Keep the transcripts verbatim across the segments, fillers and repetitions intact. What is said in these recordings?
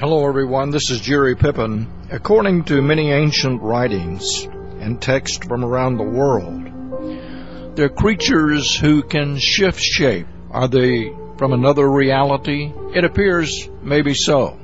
Hello everyone, this is Jerry Pippin. According to many ancient writings and texts from around the world, they're creatures who can shift shape. Are they from another reality? It appears maybe so.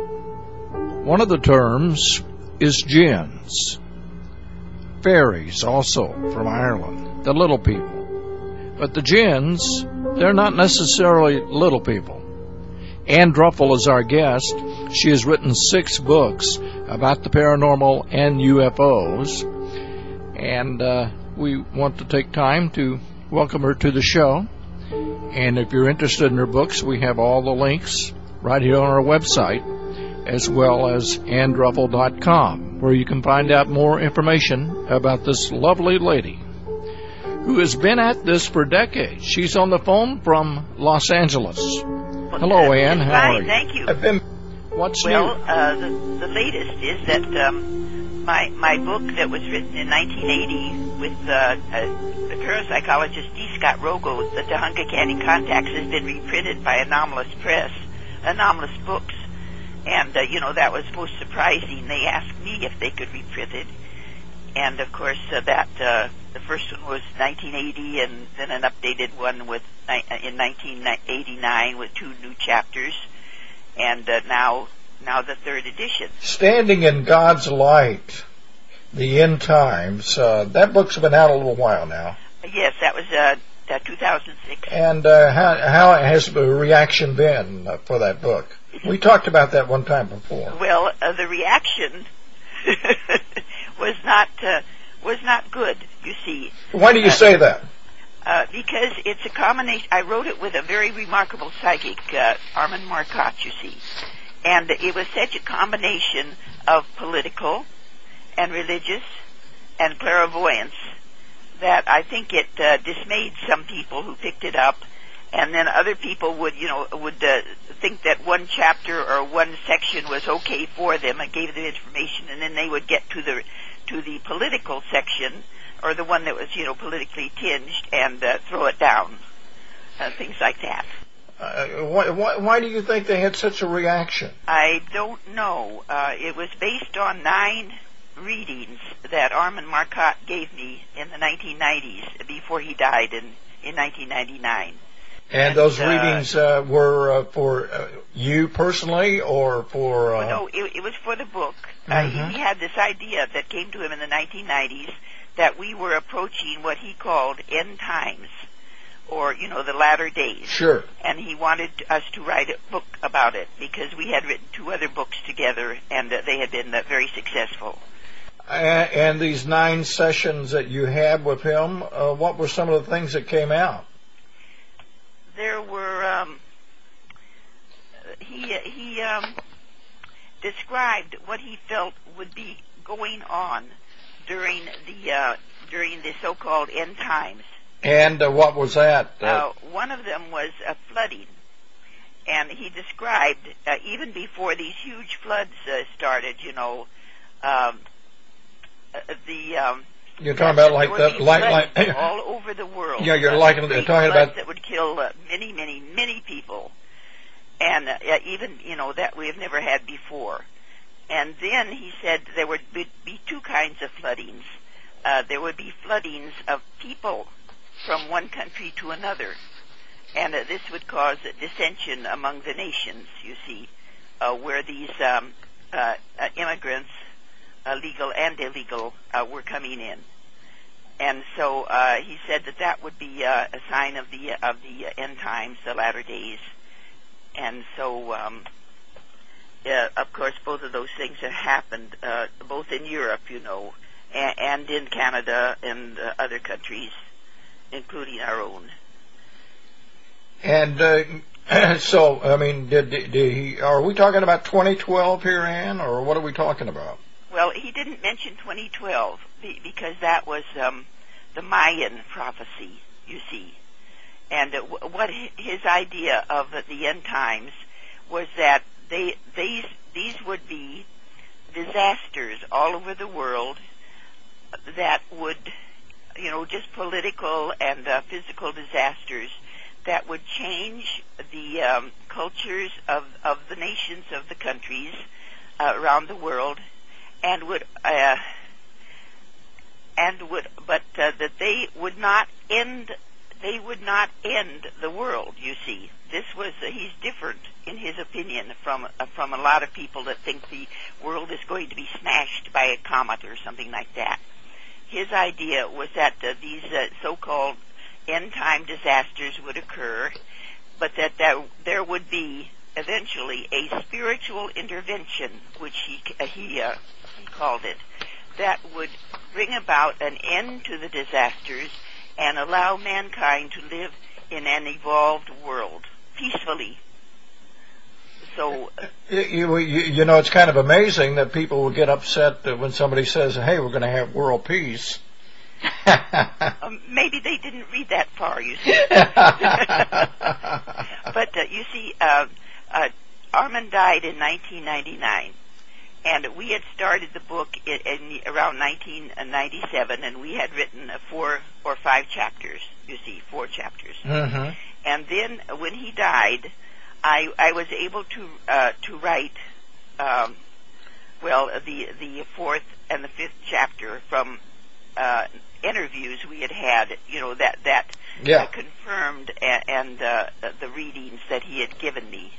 One of the terms is jinns. Fairies, also from Ireland, the little people. But the jinns, they're not necessarily little people. Ann Druffel is our guest. She has written six books about the paranormal and U F Os. And uh, we want to take time to welcome her to the show. And if you're interested in her books, we have all the links right here on our website, as well as ann druffel dot com, where you can find out more information about this lovely lady who has been at this for decades. She's on the phone from Los Angeles. Hello, Ann. How Fine, are you? Thank you. I've been, what's well, new? uh, the, the latest is that um, my my book that was written in nineteen eighty with uh, uh, the parapsychologist D. Scott Rogo, The Tehunga Canyon Contacts, has been reprinted by Anomalous Press, Anomalous Books. And, uh, you know, that was most surprising. They asked me if they could reprint it. And, of course, uh, that uh, the first one was nineteen eighty, and then an updated one with in nineteen eighty-nine with two new chapters, and uh, now now the third edition. Standing in God's Light, the End Times. Uh, that book's been out a little while now. Yes, that was uh, uh, two thousand six. And uh, how how has the reaction been uh, for that book? We talked about that one time before. Well, uh, the reaction was not uh, was not good. You see. Why do you uh, say that? Uh, because it's a combination. I wrote it with a very remarkable psychic, uh, Armand Marcotte, you see. And it was such a combination of political and religious and clairvoyance that I think it uh, dismayed some people who picked it up. And then other people would, you know, would uh, think that one chapter or one section was okay for them and gave them information, and then they would get to the to the political section, or the one that was, you know, politically tinged, and uh, throw it down, uh, things like that. Uh, why, why, why do you think they had such a reaction? I don't know. Uh, it was based on nine readings that Armand Marcotte gave me in the nineteen nineties, before he died in, in nineteen ninety-nine. And, and those uh, readings uh, were uh, for uh, you personally, or for... Uh... Well, no, it, it was for the book. Mm-hmm. Uh, he, he had this idea that came to him in the nineteen nineties, that we were approaching what he called end times, or, you know, the latter days. Sure. And he wanted us to write a book about it, because we had written two other books together, and uh, they had been uh, very successful. And, and these nine sessions that you had with him, uh, what were some of the things that came out? There were, um, he, he um, described what he felt would be going on during the uh, during the so-called end times. And uh, what was that? Uh, uh, one of them was a flooding, and he described uh, even before these huge floods uh, started. You know, um, uh, the um, you're talking about like the like like all over the world. Yeah, you're uh, like talking about that would kill uh, many, many, many people, and uh, even you know that we have never had before. And then he said there would be, be two kinds of floodings. Uh, there would be floodings of people from one country to another, and uh, this would cause a dissension among the nations, you see, uh, where these um, uh, uh, immigrants, uh, legal and illegal, uh, were coming in. And so uh, he said that that would be uh, a sign of the of the end times, the latter days. And so... Um, Uh, of course, both of those things have happened, uh, both in Europe, you know, and, and in Canada and uh, other countries, including our own. And uh, so, I mean, did, did he? Are we talking about twenty twelve here, Ann, or what are we talking about? Well, he didn't mention twenty twelve because that was um, the Mayan prophecy, you see, and uh, what his idea of the end times was that. They, these, these would be disasters all over the world that would, you know, just political and uh, physical disasters that would change the um, cultures of, of the nations, of the countries uh, around the world, and would uh, and would but uh, that they would not end they would not end the world. You see, this was uh, he's different in his opinion from uh, from a lot of people that think the world is going to be smashed by a comet or something like that. His idea was that uh, these uh, so-called end-time disasters would occur, but that there, there would be eventually a spiritual intervention, which he uh, he, uh, he called it, that would bring about an end to the disasters and allow mankind to live in an evolved world peacefully. So, you, you, you know, it's kind of amazing that people will get upset when somebody says, "Hey, we're going to have world peace." um, maybe they didn't read that far, you see. But uh, you see, uh, uh, Armand died in nineteen ninety-nine, and we had started the book in, in around nineteen ninety-seven, and we had written uh, four or five chapters. You see, four chapters. Mm-hmm. And then uh, when he died, I, I was able to uh, to write, um, well, the the fourth and the fifth chapter from uh, interviews we had had, you know, that that yeah. uh, confirmed a, and uh, the readings that he had given me.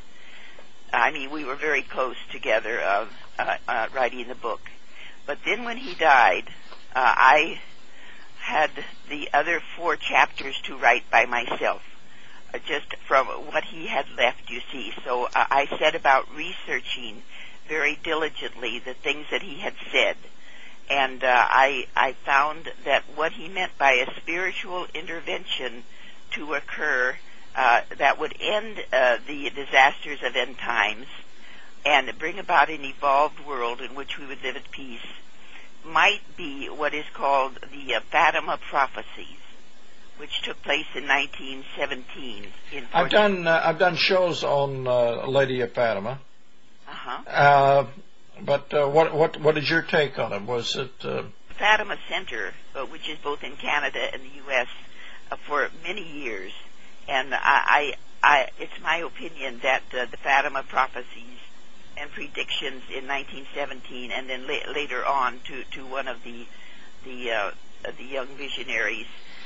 I mean, we were very close together uh, uh, uh, writing the book. But then when he died, uh, I had the other four chapters to write by myself. Uh, just from what he had left, you see. So uh, I set about researching very diligently the things that he had said. And uh, I, I found that what he meant by a spiritual intervention to occur uh, that would end uh, the disasters of end times and bring about an evolved world in which we would live at peace might be what is called the uh, Fatima prophecies, which took place in nineteen seventeen. In I've done uh, I've done shows on uh, Lady of Fatima. Uh-huh. Uh But uh, what what what is your take on it? Was it uh... Fatima Center, uh, which is both in Canada and the U S, uh, for many years, and I, I, I it's my opinion that uh, the Fatima prophecies and predictions in nineteen seventeen, and then la- later on to, to one of the the uh, the young visionaries,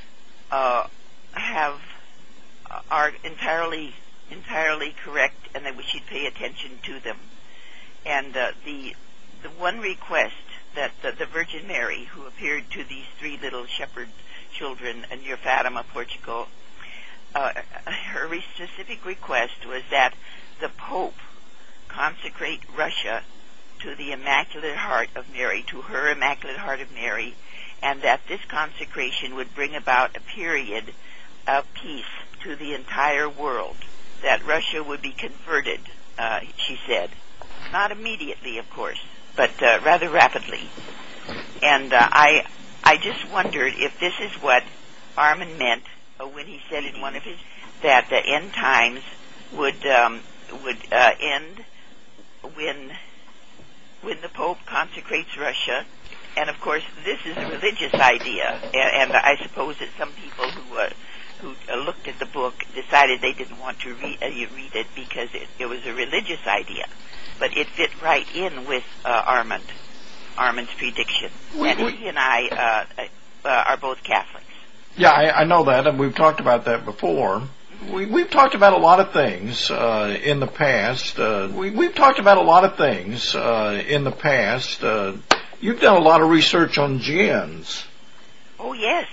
uh, have uh, are entirely entirely correct, and that we should pay attention to them. And uh, the the one request that the, the Virgin Mary, who appeared to these three little shepherd children near Fatima, Portugal, uh, her re- specific request was that the Pope consecrate Russia to the Immaculate Heart of Mary, to her Immaculate Heart of Mary, and that this consecration would bring about a period of peace to the entire world, that Russia would be converted, uh, she said. Not immediately, of course, but uh, rather rapidly. And uh, I I just wondered if this is what Armand meant uh, when he said in one of his that the end times would um, would uh, end when when the Pope consecrates Russia. And of course, this is a religious idea, and, and I suppose that some people who uh, who uh, looked at the book decided they didn't want to re- uh, read it because it, it was a religious idea. But it fit right in with uh, Armand, Armand's prediction. We, and we, he and I uh, uh, are both Catholics. Yeah, I, I know that, and we've talked about that before. Mm-hmm. We, we've talked about a lot of things uh, in the past. Uh, we, we've talked about a lot of things uh, in the past. Uh, you've done a lot of research on jinns. Oh, yes.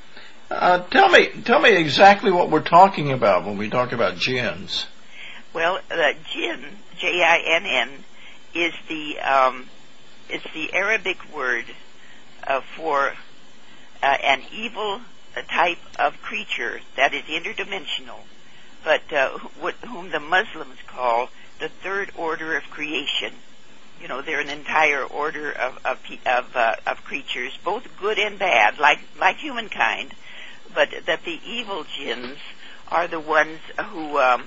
Uh, tell me, tell me exactly what we're talking about when we talk about jinns. Well, uh, jinn, J I N N, is the um, it's the Arabic word uh, for uh, an evil type of creature that is interdimensional, but uh, wh- whom the Muslims call the third order of creation. You know, they're an entire order of of of, uh, of creatures, both good and bad, like like humankind, but that the evil jinns are the ones who um,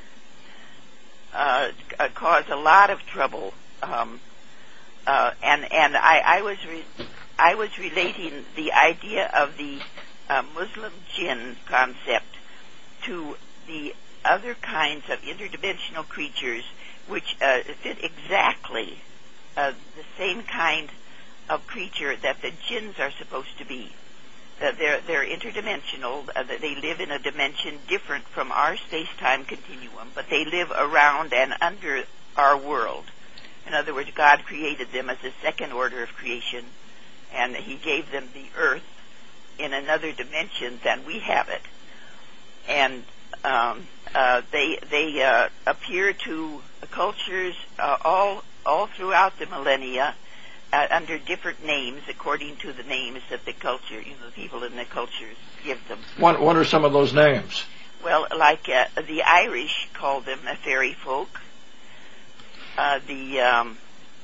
Uh, uh, cause a lot of trouble, um, uh, and and I, I was re- I was relating the idea of the uh, Muslim jinn concept to the other kinds of interdimensional creatures which uh, fit exactly uh, the same kind of creature that the jinns are supposed to be. Uh, they're, they're interdimensional. Uh, they live in a dimension different from our space-time continuum, but they live around and under our world. In other words, God created them as a second order of creation, and he gave them the earth in another dimension than we have it. And um, uh, they they uh, appear to cultures uh, all all throughout the millennia uh, under different names according to the names that the culture, you know, the people in the cultures give them. What what are some of those names? Well, like uh, the Irish call them a fairy folk. Uh, the, um,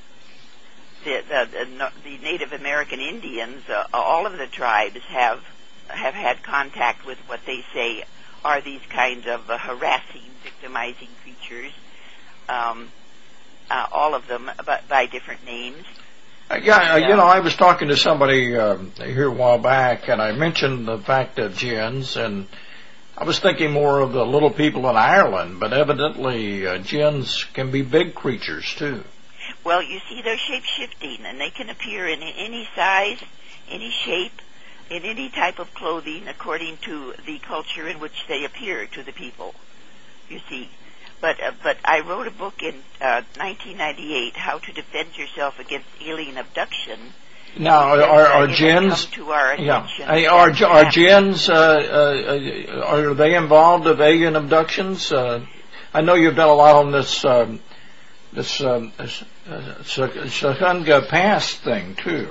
the, the the the Native American Indians, uh, all of the tribes have have had contact with what they say are these kinds of uh, harassing, victimizing creatures. Um, uh, all of them, but by different names. Uh, yeah, uh, you know, I was talking to somebody um, here a while back, and I mentioned the fact of jinns, and I was thinking more of the little people in Ireland, but evidently uh, jinns can be big creatures too. Well, you see, they're shape-shifting, and they can appear in any size, any shape, in any type of clothing, according to the culture in which they appear to the people. You see, but uh, but I wrote a book in uh, nineteen ninety-eight, How to Defend Yourself Against Alien Abduction. Now, are, are, are jinns? To our yeah, hey, are are jinns? Uh, uh, are they involved of alien abductions? Uh, I know you've done a lot on this um, this um, uh, Tujunga Pass thing too,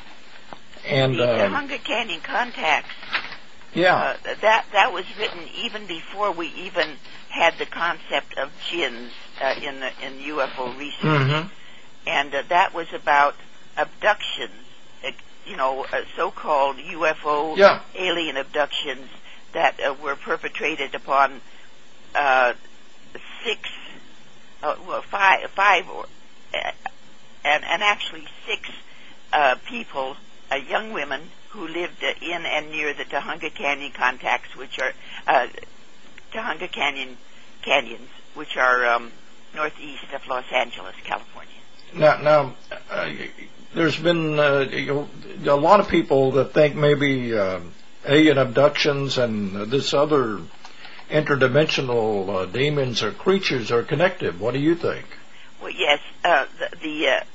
and the uh, Tujunga Canyon contacts. Yeah, uh, that that was written even before we even had the concept of jinns uh, in the in U F O research, mm-hmm. and uh, that was about abductions. You know, uh, so-called U F O yeah. alien abductions that uh, were perpetrated upon uh, six, uh, well, five, five, or, uh, and, and actually six uh, people, uh, young women who lived uh, in and near the Tujunga Canyon contacts, which are uh, Tujunga Canyon canyons, which are um, northeast of Los Angeles, California. Now, now. Uh, There's been uh, you know, a lot of people that think maybe uh, alien abductions and this other interdimensional uh, demons or creatures are connected. What do you think? Well, yes, uh, the the, uh,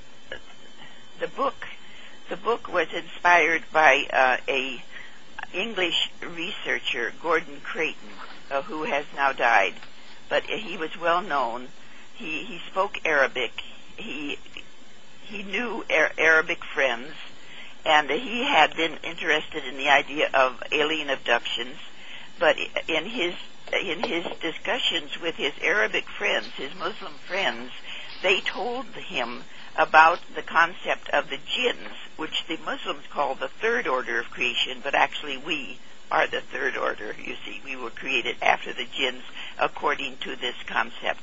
the book the book was inspired by uh, a English researcher, Gordon Creighton, uh, who has now died, but he was well known. He he spoke Arabic. He He knew Arabic friends, and he had been interested in the idea of alien abductions. But in his in his discussions with his Arabic friends, his Muslim friends, they told him about the concept of the jinns, which the Muslims call the third order of creation, but actually we are the third order. You see, we were created after the jinns according to this concept.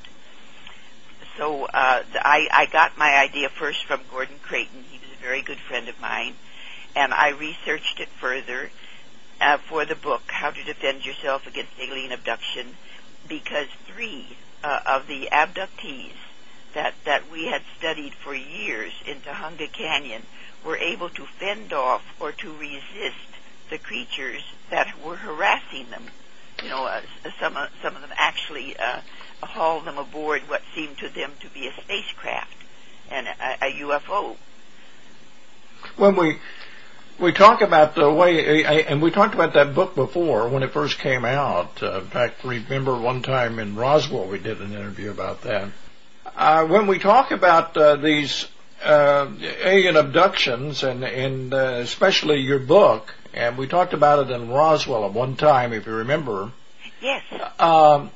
So uh, I, I got my idea first from Gordon Creighton. He was a very good friend of mine. And I researched it further uh, for the book, How to Defend Yourself Against Alien Abduction, because three uh, of the abductees that, that we had studied for years in Tujunga Canyon were able to fend off or to resist the creatures that were harassing them. You know, uh, some, uh, some of them actually Uh, haul them aboard what seemed to them to be a spacecraft and a, a U F O. When we we talk about the way, and we talked about that book before when it first came out. Uh, in fact, remember one time in Roswell we did an interview about that. Uh, when we talk about uh, these uh, alien abductions, and, and uh, especially your book, and we talked about it in Roswell at one time, if you remember. Yes. Um,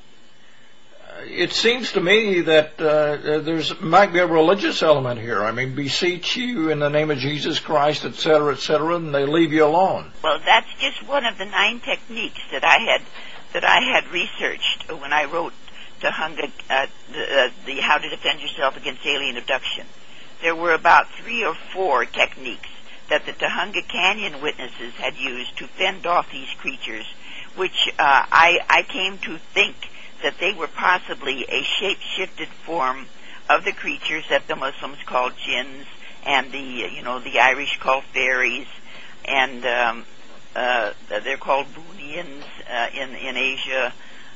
It seems to me that uh, there's might be a religious element here. I mean, beseech you in the name of Jesus Christ, et cetera, et cetera, and they leave you alone. Well, that's just one of the nine techniques that I had that I had researched when I wrote Tujunga, uh, the, uh, the How to Defend Yourself Against Alien Abduction. There were about three or four techniques that the Tujunga Canyon witnesses had used to fend off these creatures, which uh, I, I came to think that they were possibly a shape-shifted form of the creatures that the Muslims call jinns, and the you know the Irish call fairies, and um, uh, they're called Boonians uh, in in Asia.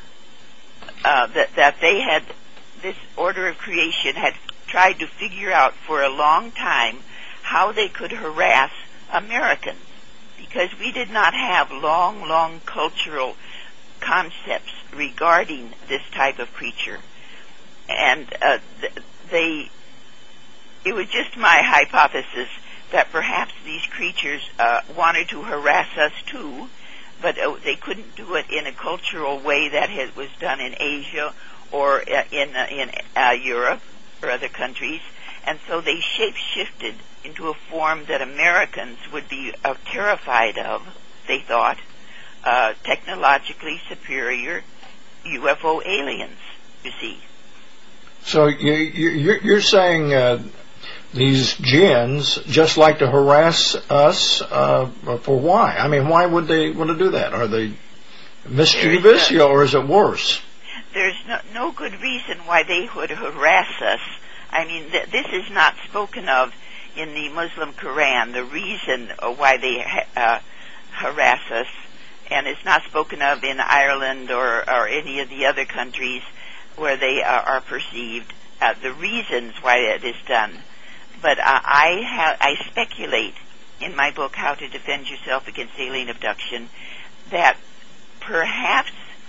Uh, that that they had this order of creation had tried to figure out for a long time how they could harass Americans, because we did not have long, long cultural concepts regarding this type of creature. And uh, th- they, it was just my hypothesis that perhaps these creatures uh, wanted to harass us too, but uh, they couldn't do it in a cultural way that had, was done in Asia or uh, in uh, in uh, Europe or other countries, and so they shape-shifted into a form that Americans would be uh, terrified of, they thought, uh, technologically superior U F O aliens, you see. So you, you, you're saying uh, these jinns just like to harass us uh, for why? I mean, why would they want to do that? Are they mischievous, a, or is it worse? There's no, no good reason why they would harass us. I mean, th- this is not spoken of in the Muslim Quran, the reason why they ha- uh, harass us, and it's not spoken of in Ireland or, or any of the other countries where they uh, are perceived, uh, the reasons why it is done. But uh, I, ha- I speculate in my book, How to Defend Yourself Against Alien Abduction, that perhaps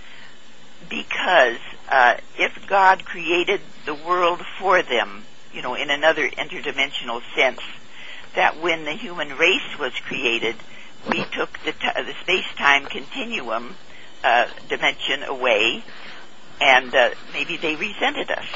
because uh, if God created the world for them, you know, in another interdimensional sense, that when the human race was created, we took the, t- the space-time continuum uh, dimension away, and uh, maybe they resented us.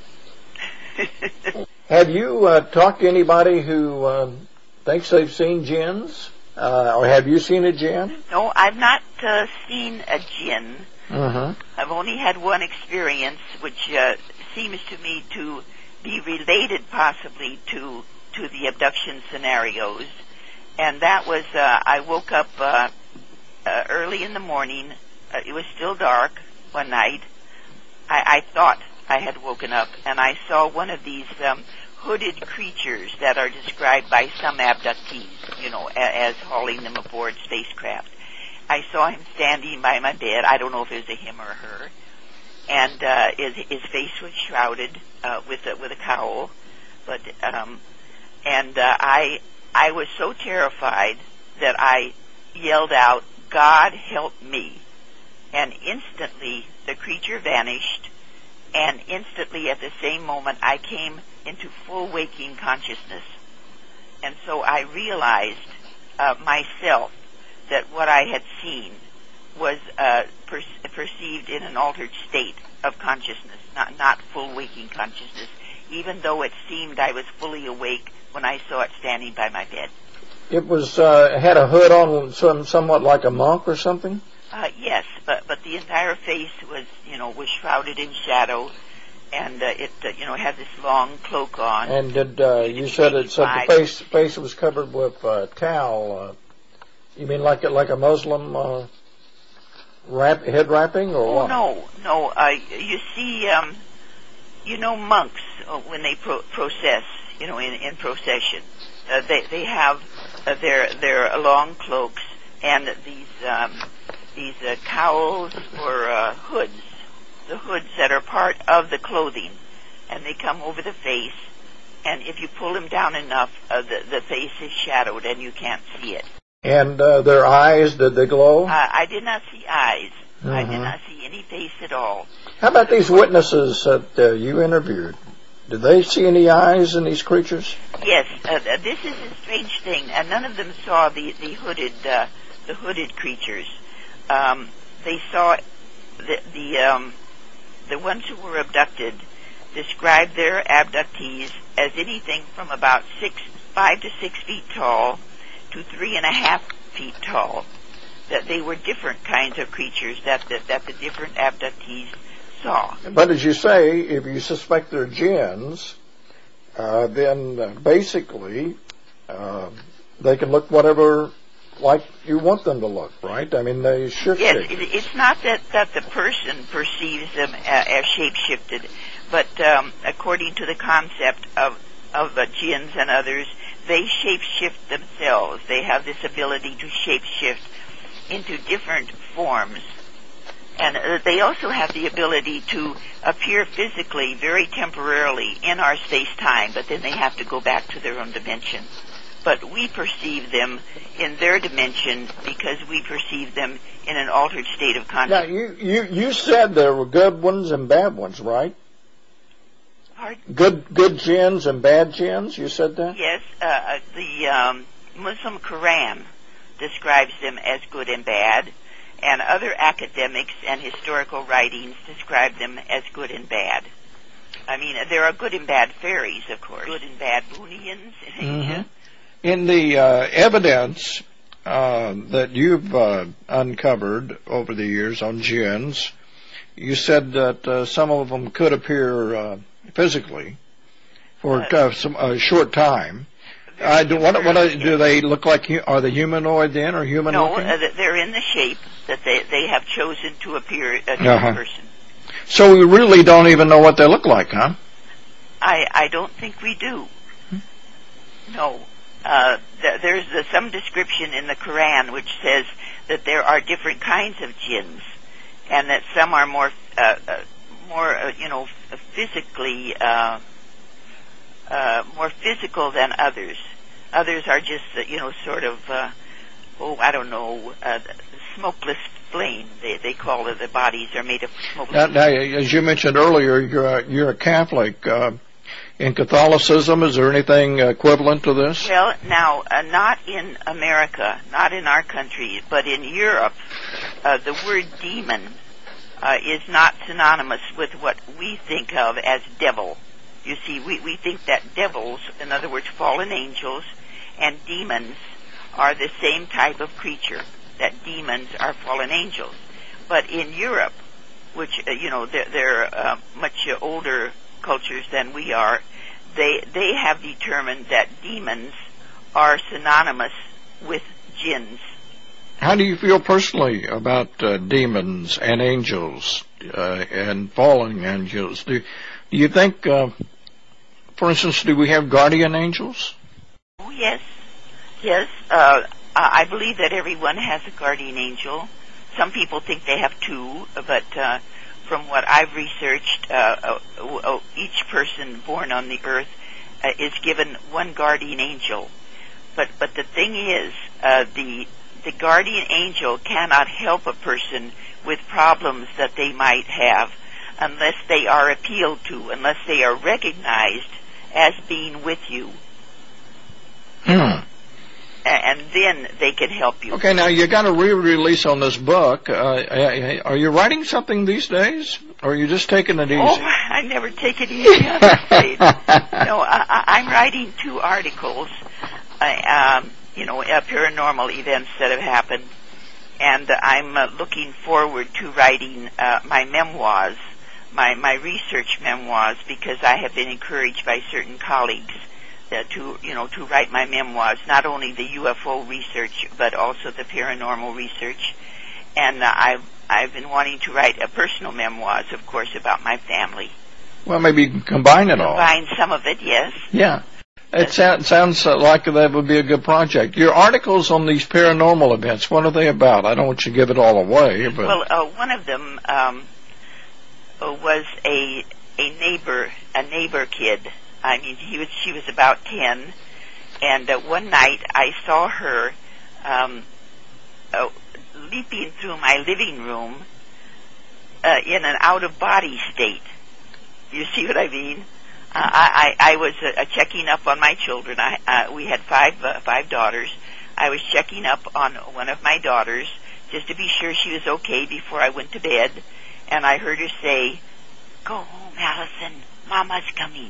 Have you uh, talked to anybody who uh, thinks they've seen jinns? Uh, or have you seen a jinn? No, I've not uh, seen a jinn. Uh-huh. I've only had one experience, which uh, seems to me to be related possibly to to the abduction scenarios, and that was uh, I woke up uh, uh, early in the morning. Uh, it was still dark one night. I, I thought I had woken up, and I saw one of these um, hooded creatures that are described by some abductees, you know, a, as hauling them aboard spacecraft. I saw him standing by my bed. I don't know if it was a him or a her. And uh, his, his face was shrouded uh, with a, with a cowl. But um, and uh, I I was so terrified that I yelled out, "God help me!" And instantly the creature vanished. And instantly at the same moment I came into full waking consciousness. And so I realized uh, myself that what I had seen was uh, per- perceived in an altered state of consciousness, not not full waking consciousness, even though it seemed I was fully awake when I saw it standing by my bed. It was uh, had a hood on, some somewhat like a monk or something? Uh, yes, but but the entire face was, you know, was shrouded in shadow, and uh, it, uh, you know, had this long cloak on. And did uh, you said it said the face face was covered with uh, towel? Uh, you mean like like a Muslim uh, wrap, head wrapping, or oh, what? no, no. Uh, you see, um, you know, monks uh, when they pro- process, you know, in, in procession, uh, they they have uh, their their long cloaks and these. Um, these uh, cowls or uh, hoods, the hoods that are part of the clothing, and they come over the face, and if you pull them down enough, uh, the, the face is shadowed and you can't see it. And uh, their eyes, did they glow? Uh, I did not see eyes. Mm-hmm. I did not see any face at all. How about these witnesses that uh, you interviewed? Did they see any eyes in these creatures? Yes, uh, this is a strange thing, and none of them saw the, the hooded uh, the hooded creatures. Um, they saw the the, um, the ones who were abducted described their abductees as anything from about six, five to six feet tall to three and a half feet tall. That they were different kinds of creatures that that, that the different abductees saw. But as you say, if you suspect they're jinns, uh, then uh, basically uh, they can look whatever like you want them to look, right? I mean, they shift. Yes, it, it's not that, that the person perceives them uh, as shape-shifted, but um, according to the concept of, of uh, jinns and others, they shape-shift themselves. They have this ability to shape-shift into different forms. And uh, they also have the ability to appear physically very temporarily in our space-time, but then they have to go back to their own dimension. But we perceive them in their dimension because we perceive them in an altered state of consciousness. Now, you, you, you said there were good ones and bad ones, right? Pardon? Good, good jinns and bad jinns, you said that? Yes, uh, the um, Muslim Quran describes them as good and bad, and other academics and historical writings describe them as good and bad. I mean, there are good and bad fairies, of course, good and bad Boonians in mm-hmm. Asia. In the uh, evidence uh, that you've uh, uncovered over the years on jinns, you said that uh, some of them could appear uh, physically for uh, some a short time. Uh, do, what, what, do they look like? Are they humanoid then, or human no, looking? No, uh, they're in the shape that they they have chosen to appear as a uh-huh. person. So we really don't even know what they look like, huh? I I don't think we do. Hmm? No. Uh, th- there's uh, some description in the Quran which says that there are different kinds of jinns, and that some are more uh, uh, more uh, you know physically. Uh, Uh, more physical than others. Others are just, uh, you know, sort of, uh, oh, I don't know, uh, smokeless flame. They they call it. The bodies are made of smokeless. Now, now, as you mentioned earlier, you're a, you're a Catholic. Uh, in Catholicism, is there anything equivalent to this? Well, now, uh, not in America, not in our country, but in Europe, uh, the word demon uh, is not synonymous with what we think of as devil. You see, we, we think that devils, in other words, fallen angels, and demons are the same type of creature, that demons are fallen angels. But in Europe, which, uh, you know, they're, they're uh, much uh, older cultures than we are, they, they have determined that demons are synonymous with jinns. How do you feel personally about uh, demons and angels uh, and fallen angels? Do, do you think... Uh, For instance, do we have guardian angels? Oh, yes. Yes. Uh, I believe that everyone has a guardian angel. Some people think they have two, but uh, from what I've researched, uh, uh, each person born on the earth uh, is given one guardian angel. But but the thing is, uh, the the guardian angel cannot help a person with problems that they might have unless they are appealed to, unless they are recognized as being with you. Hmm. And then they can help you. Okay, now you got a re-release on this book. Uh, are you writing something these days, or are you just taking it easy? Oh, I never take it easy, I'm afraid. No, I, I'm writing two articles, uh, um, you know, uh, paranormal events that have happened, and uh, I'm uh, looking forward to writing uh, my memoirs. My, my research memoirs, because I have been encouraged by certain colleagues uh, to, you know, to write my memoirs, not only the U F O research, but also the paranormal research. And uh, I've, I've been wanting to write a personal memoirs, of course, about my family. Well, maybe you can combine it all. Combine some of it, yes. Yeah. It sounds, sounds like that would be a good project. Your articles on these paranormal events, what are they about? I don't want you to give it all away, but... Well, uh, one of them... Um, was a a neighbor a neighbor kid. I mean, he was she was about ten, and uh, one night I saw her um, uh, leaping through my living room uh, in an out of body state. You see what I mean? Uh, I, I I was uh, checking up on my children. I uh, we had five uh, five daughters. I was checking up on one of my daughters just to be sure she was okay before I went to bed. And I heard her say, "Go home, Allison. Mama's coming."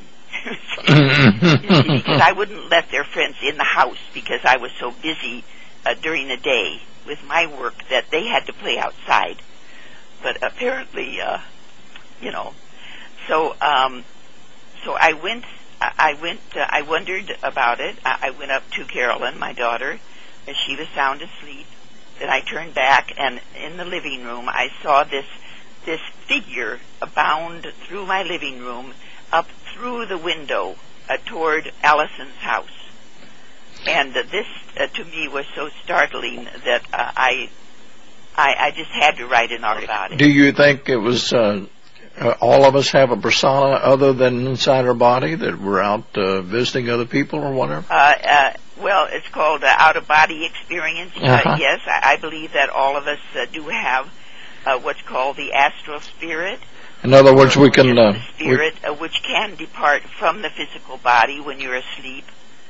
Because I wouldn't let their friends in the house because I was so busy uh, during the day with my work that they had to play outside. But apparently, uh, you know, so um, so I went. I went. Uh, I wondered about it. I, I went up to Carolyn, my daughter, as she was sound asleep. Then I turned back, and in the living room, I saw this this figure bound through my living room, up through the window uh, toward Allison's house. And uh, this, uh, to me, was so startling that uh, I, I I just had to write an article about it. Do you think it was uh, uh, all of us have a persona other than inside our body, that we're out uh, visiting other people or whatever? Uh, uh, well, it's called uh, out-of-body experience. Uh-huh. Uh, yes, I, I believe that all of us uh, do have uh, what's called the astral spirit. In other words, we can... Uh, the spirit, we, uh, which can depart from the physical body when you're asleep.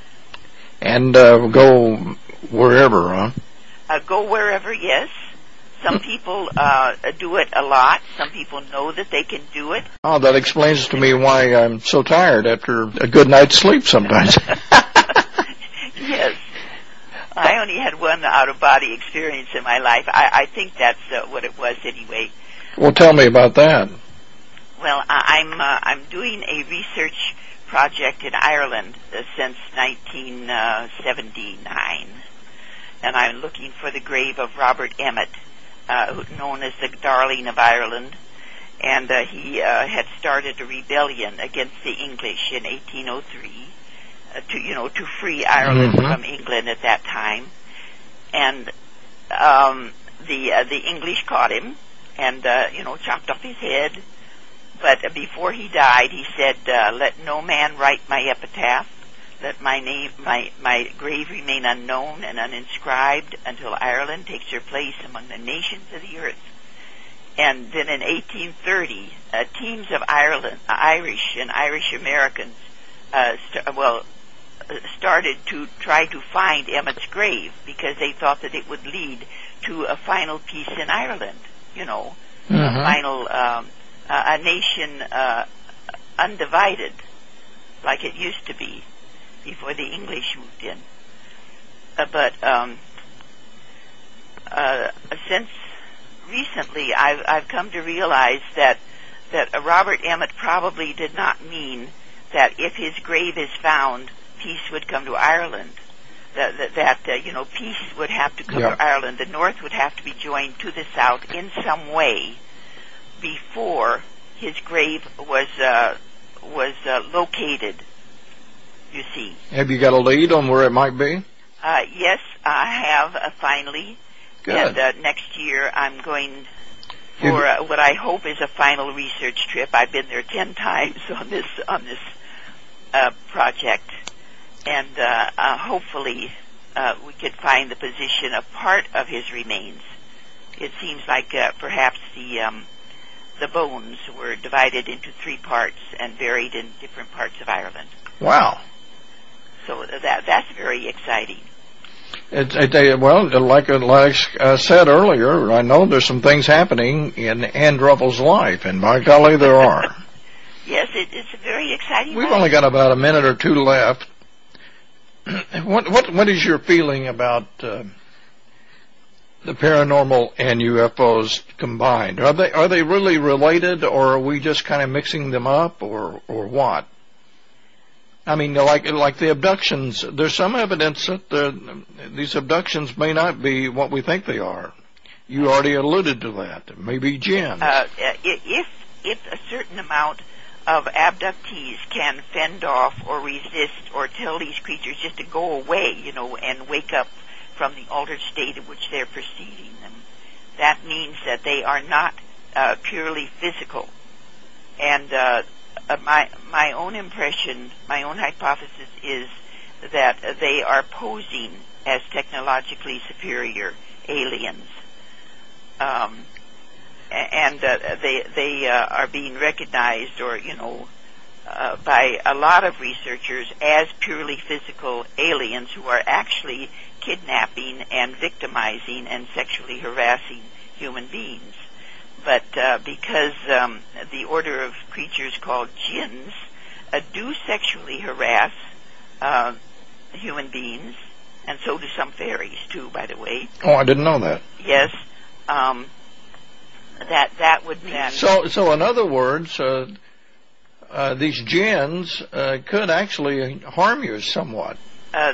And uh, go wherever, huh? Uh, go wherever, yes. Some people uh, do it a lot. Some people know that they can do it. Oh, that explains to me why I'm so tired after a good night's sleep sometimes. Yes. I only had one out-of-body experience in my life. I, I think that's uh, what it was anyway. Well, tell me about that. Well, I, I'm uh, I'm doing a research project in Ireland uh, since nineteen seventy-nine, and I'm looking for the grave of Robert Emmet, uh, known as the Darling of Ireland, and uh, he uh, had started a rebellion against the English in eighteen oh three uh, to you know to free Ireland mm-hmm. from England at that time, and um, the uh, the English caught him and uh, you know chopped off his head. But before he died, he said, uh, "Let no man write my epitaph. Let my name, my my grave remain unknown and uninscribed until Ireland takes her place among the nations of the earth." And then in eighteen thirty, uh, teams of Ireland, uh, Irish and Irish Americans, uh, st- well, uh, started to try to find Emmet's grave because they thought that it would lead to a final peace in Ireland. You know, mm-hmm. a final. Um, Uh, a nation uh, undivided, like it used to be before the English moved in. Uh, but um, uh, since recently, I've, I've come to realize that that uh, Robert Emmet probably did not mean that if his grave is found, peace would come to Ireland. That, that, that uh, you know, peace would have to come yeah. to Ireland. The North would have to be joined to the South in some way before his grave was uh, was uh, located, you see. Have you got a lead on where it might be? Uh, yes, I have, uh, finally. Good. And uh, next year I'm going for uh, what I hope is a final research trip. I've been there ten times on this on this uh, project, and uh, uh, hopefully uh, we could find the position of part of his remains. It seems like uh, perhaps the um, the bones were divided into three parts and buried in different parts of Ireland. Wow. So that that's very exciting. It, it, well, like, like I said earlier, I know there's some things happening in Ann Druffle's life, and by golly, there are. Yes, it, it's a very exciting We've life. only got about a minute or two left. What what what is your feeling about uh, the paranormal and U F Os combined? Are they are they really related, or are we just kind of mixing them up, or or what? I mean, like like the abductions. There's some evidence that the, these abductions may not be what we think they are. You already alluded to that. Maybe jinns. Uh, if if a certain amount of abductees can fend off or resist or tell these creatures just to go away, you know, and wake up from the altered state in which they're preceding them, that means that they are not uh, purely physical. And uh, uh, my my own impression, my own hypothesis is that uh, they are posing as technologically superior aliens, um, and uh, they they uh, are being recognized, or you know, uh, by a lot of researchers as purely physical aliens who are actually kidnapping and victimizing and sexually harassing human beings. But uh, because um, the order of creatures called jinns uh, do sexually harass uh, human beings, and so do some fairies too, by the way. Oh, I didn't know that. Yes, um, that that would mean. So, so in other words, uh, uh, these jinns uh, could actually harm you somewhat. Uh, I,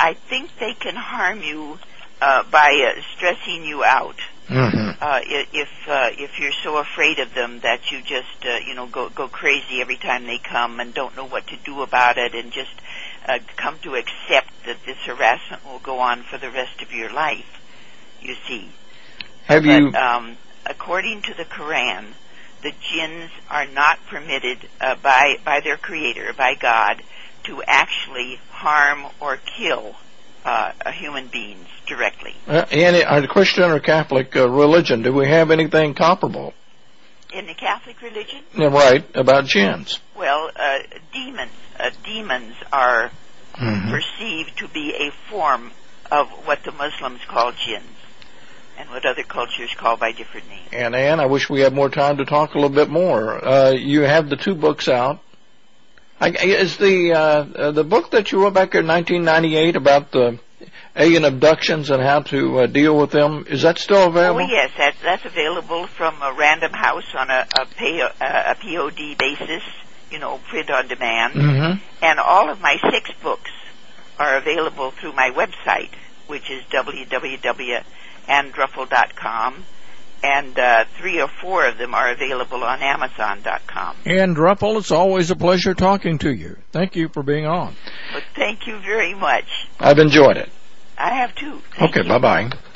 I think they can harm you uh, by uh, stressing you out. Mm-hmm. Uh, if uh, if you're so afraid of them that you just uh, you know go go crazy every time they come and don't know what to do about it, and just uh, come to accept that this harassment will go on for the rest of your life. You see. Have but, you? Um, according to the Quran, the jinns are not permitted uh, by by their Creator, by God, to actually harm or kill uh, human beings directly. Uh, in a Christian or Catholic uh, religion, do we have anything comparable? In the Catholic religion? Yeah, right, about jinns. Well, uh, demons. Uh, demons are mm-hmm. perceived to be a form of what the Muslims call jinns, and what other cultures call by different names. And Ann, I wish we had more time to talk a little bit more. Uh, you have the two books out. I, is the uh, uh, the book that you wrote back in nineteen ninety-eight about the alien abductions and how to uh, deal with them, is that still available? Oh, yes, that, that's available from a Random House on a, a, pay, uh, a P O D basis, you know, print on demand. Mm-hmm. And all of my six books are available through my website, which is w w w dot ann druffel dot com. And uh, three or four of them are available on amazon dot com. Ann Druffel, it's always a pleasure talking to you. Thank you for being on. Well, thank you very much. I've enjoyed it. I have too. Thank okay, you. bye-bye.